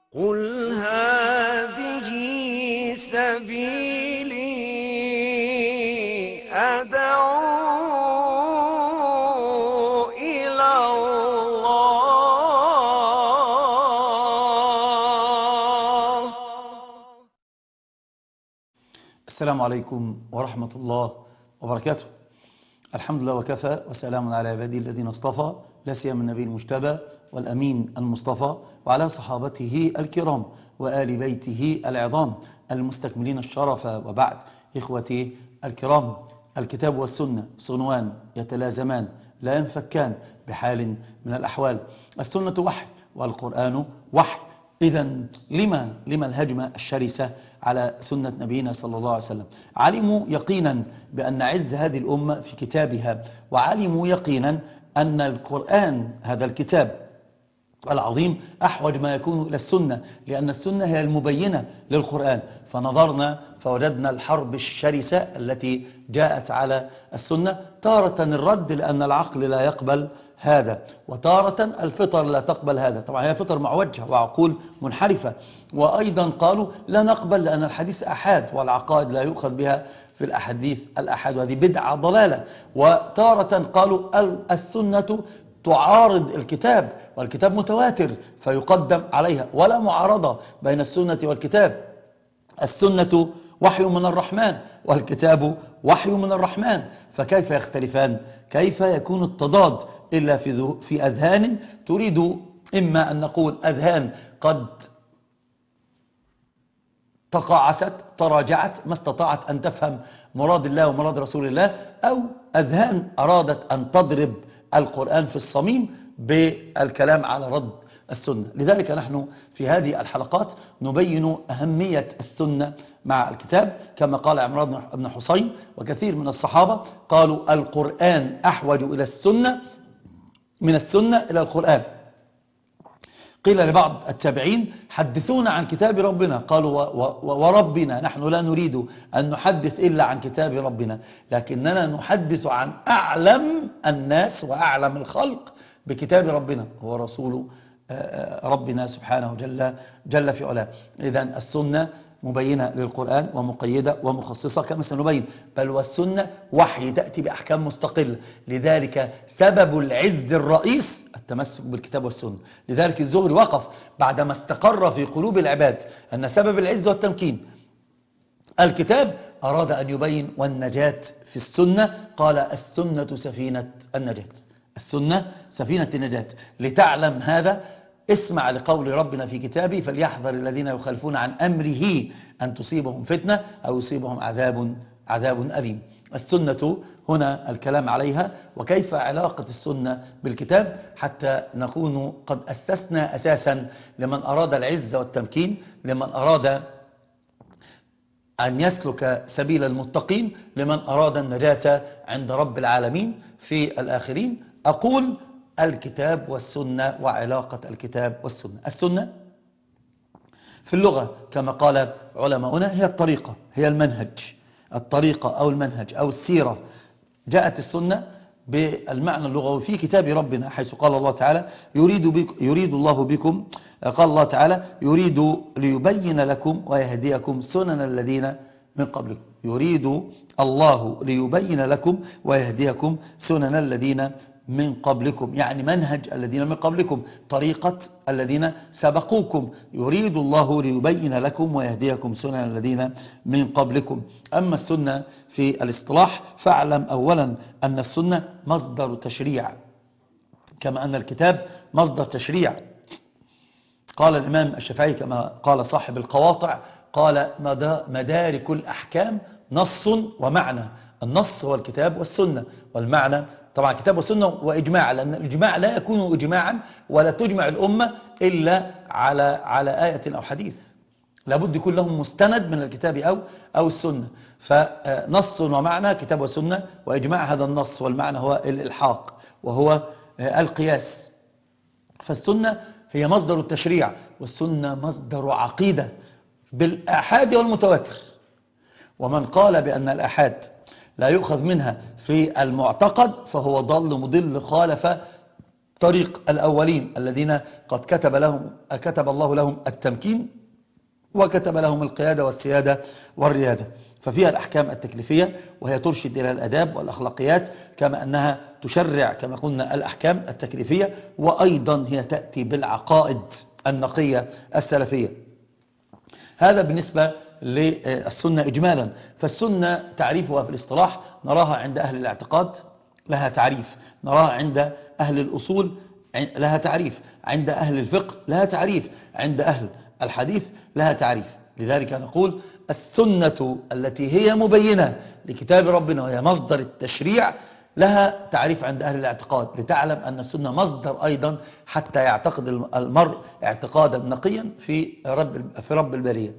قل هذه سبيلي أدعو إلى الله. السلام عليكم ورحمة الله وبركاته. الحمد لله وكفى وسلام على عباده الذين اصطفى، لا سيما النبي المجتبى والأمين المصطفى وعلى صحابته الكرام وآل بيته العظام المستكملين الشرف. وبعد، إخوتي الكرام، الكتاب والسنة صنوان يتلازمان لا ينفكان بحال من الأحوال. السنة وحي والقرآن وحي. إذن لما الهجمة الشرسة على سنة نبينا صلى الله عليه وسلم؟ علموا يقينا بأن عز هذه الأمة في كتابها، وعلموا يقينا أن القرآن هذا الكتاب العظيم أحوج ما يكون إلى السنة، لأن السنة هي المبينة للقرآن. فنظرنا فوجدنا الحرب الشرسة التي جاءت على السنة، تارة الرد لأن العقل لا يقبل هذا، وتارة الفطر لا تقبل هذا. طبعا هي فطر معوجة وعقول منحرفة. وأيضا قالوا لا نقبل لأن الحديث أحاد، والعقائد لا يؤخذ بها في الأحاديث الأحاد، وهذه بدعة ضلالة. وتارة قالوا السنة تعارض الكتاب، والكتاب متواتر فيقدم عليها، ولا معارضة بين السنة والكتاب. السنة وحي من الرحمن والكتاب وحي من الرحمن، فكيف يختلفان؟ كيف يكون التضاد إلا في أذهان تريد إما أن نقول أذهان قد تقاعست تراجعت ما استطاعت أن تفهم مراد الله ومراد رسول الله، أو أذهان أرادت أن تضرب القرآن في الصميم بالكلام على رد السنة. لذلك نحن في هذه الحلقات نبين أهمية السنة مع الكتاب، كما قال عمران بن حسين وكثير من الصحابة قالوا القرآن أحوج إلى السنة من السنة إلى القرآن. قيل لبعض التابعين حدثونا عن كتاب ربنا، قالوا وربنا نحن لا نريد أن نحدث إلا عن كتاب ربنا، لكننا نحدث عن أعلم الناس وأعلم الخلق بكتاب ربنا هو رسول ربنا سبحانه جل في علاه. إذن السنة مبينة للقرآن ومقيدة ومخصصة كما سنبين، بل والسنة وحي تأتي بأحكام مستقلة. لذلك سبب العز الرئيس التمسك بالكتاب والسنة. لذلك الزهري وقف بعدما استقر في قلوب العباد أن سبب العز والتمكين الكتاب، أراد أن يبين والنجاة في السنة، قال السنة سفينة النجاة. السنة سفينة النجاة. لتعلم هذا اسمع لقول ربنا في كتابه فليحذر الذين يخالفون عن أمره أن تصيبهم فتنة أو يصيبهم عذاب أليم. السنة هنا الكلام عليها وكيف علاقة السنة بالكتاب، حتى نكون قد أسسنا أساسا لمن أراد العز والتمكين، لمن أراد أن يسلك سبيل المتقين، لمن أراد النجاة عند رب العالمين في الآخرين. أقول الكتاب والسنة وعلاقة الكتاب والسنة. السنة في اللغة كما قال علماؤنا هي الطريقة، هي المنهج، الطريقة أو المنهج أو السيرة. جاءت السنة بالمعنى اللغوي في كتاب ربنا، حيث قال الله تعالى يريد الله بكم، قال الله تعالى يريد ليبين لكم ويهديكم سنن الذين من قبلكم. يريد الله ليبين لكم ويهديكم سنن الذين من قبلكم، يعني منهج الذين من قبلكم، طريقة الذين سبقوكم. يريد الله ليبين لكم ويهديكم سنن الذين من قبلكم. أما السنة في الاصطلاح فاعلم أولا أن السنة مصدر تشريع، كما أن الكتاب مصدر تشريع. قال الإمام الشافعي كما قال صاحب القواطع، قال مدارك الأحكام نص ومعنى. النص هو الكتاب والسنة، والمعنى طبعا كتاب والسنة وإجماع، لأن الإجماع لا يكون إجماعا ولا تجمع الأمة إلا على آية أو حديث، لابد يكون لهم مستند من الكتاب أو السنة. فنص ومعنى كتاب وسنة وإجماع. هذا النص والمعنى هو الإلحاق وهو القياس. فالسنة هي مصدر التشريع، والسنة مصدر عقيدة بالآحاد والمتواتر. ومن قال بأن الآحاد لا يؤخذ منها في المعتقد فهو ضل مضل، طريق الأولين الذين قد كتب الله لهم التمكين وكتب لهم القيادة والسيادة والريادة. ففيها الأحكام التكليفية وهي ترشد إلى الأداب والأخلاقيات، كما أنها تشرع كما قلنا الأحكام التكليفية، وأيضا هي تأتي بالعقائد النقية السلفية. هذا بالنسبة للسنة إجمالا. فالسنة تعريفها في الاصطلاح نراها عند أهل الاعتقاد لها تعريف، نراها عند أهل الأصول لها تعريف، عند أهل الفقه لها تعريف، عند أهل الحديث لها تعريف. لذلك نقول السنة التي هي مبينة لكتاب ربنا وهي مصدر التشريع لها تعريف عند أهل الاعتقاد، لتعلم أن السنة مصدر أيضا حتى يعتقد المرء اعتقادا نقيا في رب البرية.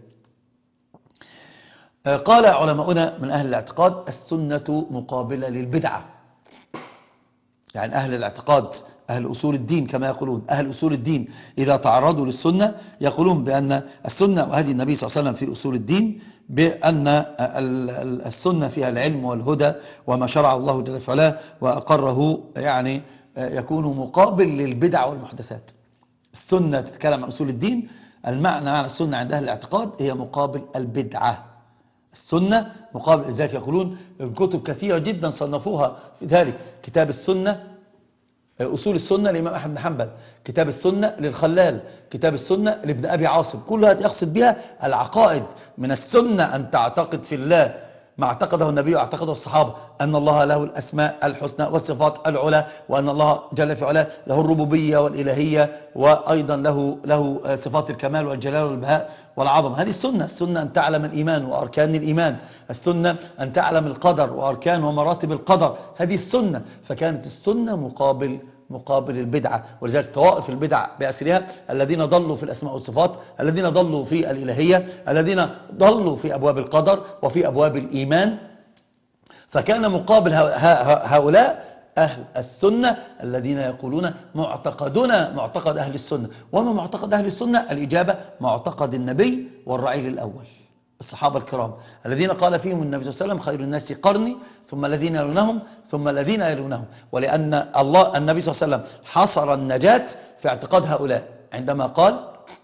قال علماؤنا من أهل الاعتقاد السنة مقابلة للبدعة. يعني أهل الاعتقاد، أهل أصول الدين كما يقولون، أهل أصول الدين إذا تعرضوا للسنة يقولون بأن السنة، وهذه النبي صلى الله عليه وسلم في أصول الدين، بأن السنة فيها العلم والهدى وما شرع الله جل وعلا وأقره، يعني يكون مقابل للبدع والمحدثات. السنة تتكلم عن أصول الدين، المعنى عن السنة عند أهل الاعتقاد هي مقابل البدعة. السنة مقابل ذلك. يقولون الكتب كثيرة جدا صنفوها في ذلك، كتاب السنة، أصول السنة لإمام أحمد بن حنبل، كتاب السنة للخلال، كتاب السنة لابن أبي عاصم، كلها يقصد بها العقائد. من السنة أن تعتقد في الله ما اعتقده النبي واعتقده الصحابة، أن الله له الأسماء الحسنى والصفات العلى، وأن الله جل في علاه له الربوبية والإلهية، وأيضا له صفات الكمال والجلال والبهاء والعظم. هذه السنة. السنة أن تعلم الإيمان وأركان الإيمان، السنة أن تعلم القدر وأركان ومراتب القدر، هذه السنة. فكانت السنة مقابل البدعة. ولذلك طوائف البدع بأسرها الذين ضلوا في الأسماء والصفات، الذين ضلوا في الإلهية، الذين ضلوا في أبواب القدر وفي أبواب الإيمان. فكان مقابل هؤلاء أهل السنة الذين يقولون معتقدنا معتقد أهل السنة. وما معتقد أهل السنة؟ الإجابة معتقد النبي والرعيل الأول، الصحابة الكرام الذين قال فيهم النبي صلى الله عليه وسلم خير الناس قرني ثم الذين يلونهم ثم الذين يلونهم. ولأن النبي صلى الله عليه وسلم حصر النجاة في اعتقاد هؤلاء عندما قال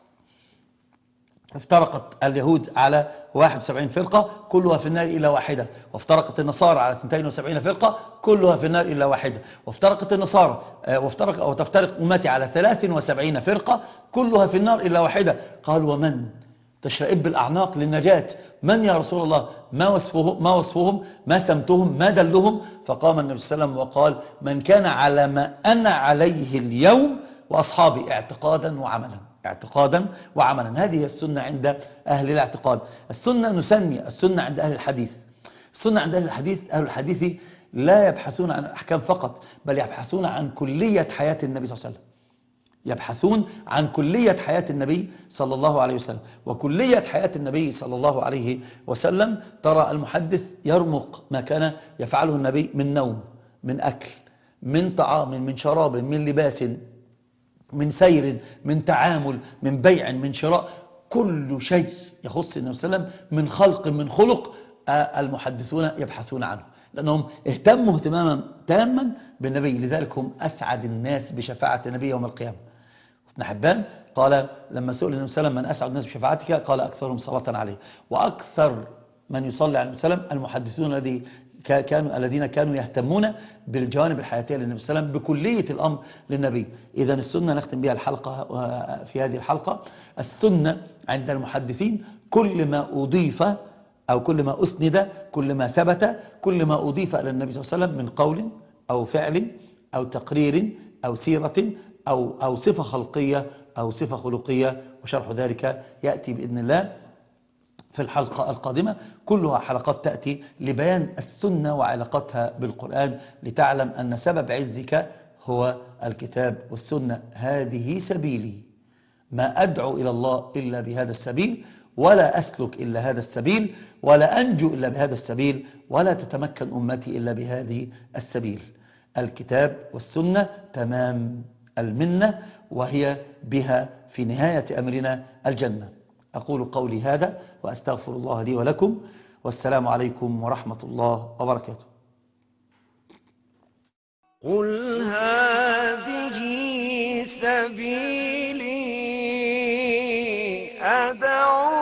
افترقت اليهود على 71 فرقة كلها في النار إلا واحدة، وافترقت النصارى على 72 فرقة كلها في النار إلا واحدة، وافترقت النصارى وتفترق أمتي على 73 فرقة كلها في النار إلا واحدة. قال ومن تشرئب الأعناق للنجاة؟ من يا رسول الله؟ ما وصفهم ما سمتهم ما دلهم؟ فقام النبي صلى الله عليه وسلم وقال من كان على ما أنا عليه اليوم وأصحابي اعتقادا وعملا. هذه السنة عند أهل الاعتقاد. السنة نسمي السنة عند أهل الحديث. السنة عند أهل الحديث لا يبحثون عن الأحكام فقط، بل يبحثون عن كلية حياة النبي صلى الله عليه وسلم، يبحثون عن كلية حياة النبي صلى الله عليه وسلم. وكلية حياة النبي صلى الله عليه وسلم ترى المحدث يرمق ما كان يفعله النبي من نوم، من أكل، من طعام، من شراب، من لباس، من سير، من تعامل، من بيع، من شراء، كل شيء يخص النبي صلى الله عليه وسلم من خلق من خلق المحدثون يبحثون عنه، لأنهم اهتموا اهتماما تاما بالنبي. لذلك هم أسعد الناس بشفاعة النبي يوم القيامة. ابن حبان قال لما سئل النبي صلى الله عليه وسلم من أسعد الناس بشفاعتك؟ قال أكثرهم صلاة عليه. وأكثر من يصلي على النبي صلى الله عليه وسلم المحدثون الذين كانوا يهتمون بالجوانب الحياتية للنبي صلى الله عليه وسلم بكلية الأمر للنبي. إذا السنة نختم بها الحلقة في هذه الحلقة. السنة عند المحدثين كل ما أضيف أو كل ما أسند، كل ما ثبت، كل ما أضيف إلى النبي صلى الله عليه وسلم من قول أو فعل أو تقرير أو سيرة أو صفة خلقية أو صفة خلقية. وشرح ذلك يأتي بإذن الله في الحلقة القادمة. كلها حلقات تأتي لبيان السنة وعلاقتها بالقرآن، لتعلم أن سبب عزك هو الكتاب والسنة. هذه سبيلي، ما أدعو إلى الله إلا بهذا السبيل، ولا أسلك إلا هذا السبيل، ولا أنجو إلا بهذا السبيل، ولا تتمكن أمتي إلا بهذه السبيل. الكتاب والسنة تمام المنة، وهي بها في نهاية أمرنا الجنة. أقول قولي هذا وأستغفر الله لي ولكم، والسلام عليكم ورحمة الله وبركاته. قل هذه سبيلي أدعو